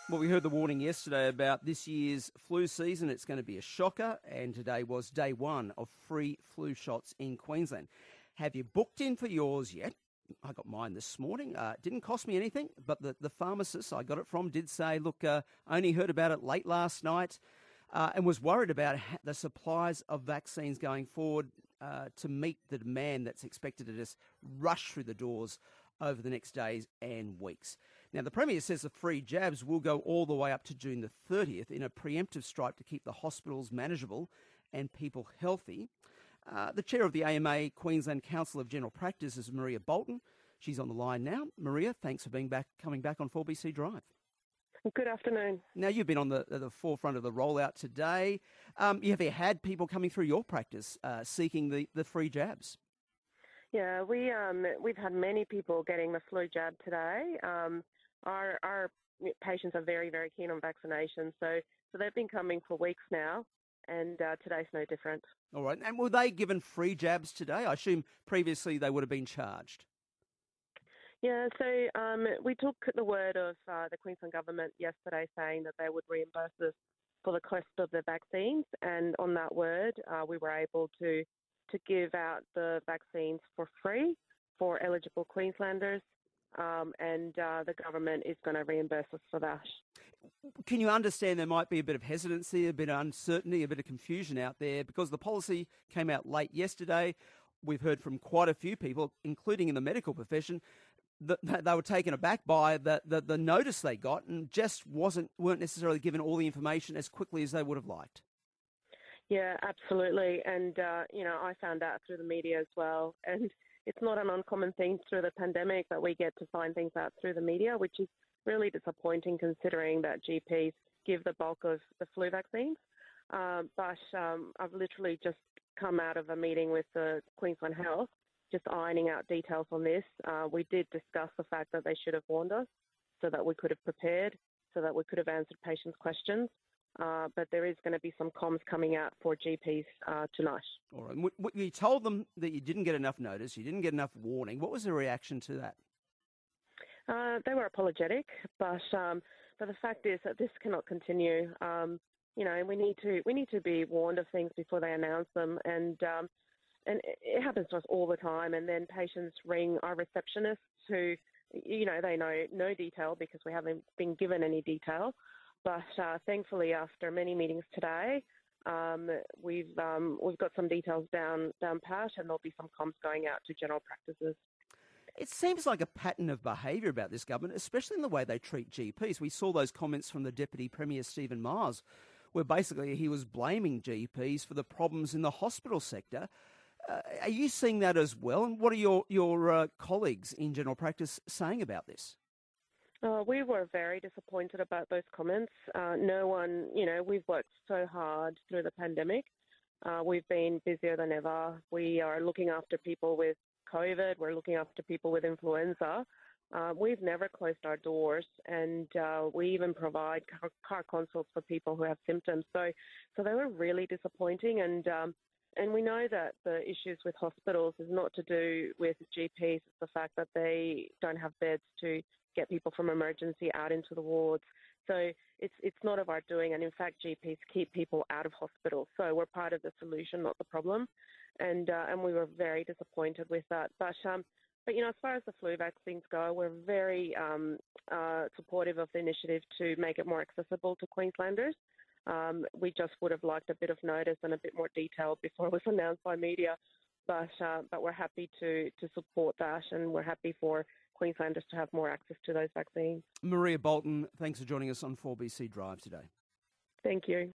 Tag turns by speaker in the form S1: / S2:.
S1: Well, we heard the warning yesterday about this year's flu season. It's going to be a shocker, and today was day one of free flu shots in Queensland. Have you booked in for yours yet? I got mine this morning. It didn't cost me anything, but the pharmacist I got it from did say, look, I only heard about it late last night and was worried about the supplies of vaccines going forward to meet the demand that's expected to just rush through the doors over the next days and weeks. Now, the Premier says the free jabs will go all the way up to June the 30th in a preemptive strike to keep the hospitals manageable and people healthy. The chair of the AMA Queensland Council of General Practice is Maria Bolton. She's on the line now. Maria, thanks for coming back on 4BC Drive.
S2: Good afternoon.
S1: Now, you've been on the forefront of the rollout today. Have you had people coming through your practice seeking the free jabs?
S2: Yeah, we've had many people getting the flu jab today. Our patients are very, very keen on vaccination, so they've been coming for weeks now, and today's no different.
S1: All right, and were they given free jabs today? I assume previously they would have been charged.
S2: Yeah, so we took the word of the Queensland Government yesterday saying that they would reimburse us for the cost of the vaccines, and on that word, we were able to give out the vaccines for free for eligible Queenslanders, and the government is going to reimburse us for that.
S1: Can you understand there might be a bit of hesitancy, a bit of uncertainty, a bit of confusion out there because the policy came out late yesterday? We've heard from quite a few people, including in the medical profession, that they were taken aback by the notice they got and just weren't necessarily given all the information as quickly as they would have liked.
S2: Yeah, absolutely. And, I found out through the media as well. And it's not an uncommon thing through the pandemic that we get to find things out through the media, which is really disappointing considering that GPs give the bulk of the flu vaccines. But I've literally just come out of a meeting with the Queensland Health, just ironing out details on this. We did discuss the fact that they should have warned us so that we could have prepared, so that we could have answered patients' questions. But there is going to be some comms coming out for GPs tonight. All right.
S1: You told them that you didn't get enough notice, you didn't get enough warning. What was the reaction to that?
S2: They were apologetic, but the fact is that this cannot continue. We need to be warned of things before they announce them, and it happens to us all the time. And then patients ring our receptionists who, they know no detail because we haven't been given any detail. But thankfully, after many meetings today, we've got some details down pat, and there'll be some comms going out to general practices.
S1: It seems like a pattern of behaviour about this government, especially in the way they treat GPs. We saw those comments from the Deputy Premier, Stephen Miles, where basically he was blaming GPs for the problems in the hospital sector. Are you seeing that as well? And what are your colleagues in general practice saying about this?
S2: We were very disappointed about those comments. No one, we've worked so hard through the pandemic. We've been busier than ever. We are looking after people with COVID. We're looking after people with influenza. We've never closed our doors, and we even provide car consults for people who have symptoms. So they were really disappointing, and we know that the issues with hospitals is not to do with GPs. It's the fact that they don't have beds to get people from emergency out into the wards. So it's not of our doing, and in fact GPs keep people out of hospital. So we're part of the solution, not the problem, and we were very disappointed with that. But as far as the flu vaccines go, we're very supportive of the initiative to make it more accessible to Queenslanders. We just would have liked a bit of notice and a bit more detail before it was announced by media, but we're happy to support that, and we're happy for Queenslanders to have more access to those vaccines.
S1: Maria Bolton, thanks for joining us on 4BC Drive today.
S2: Thank you.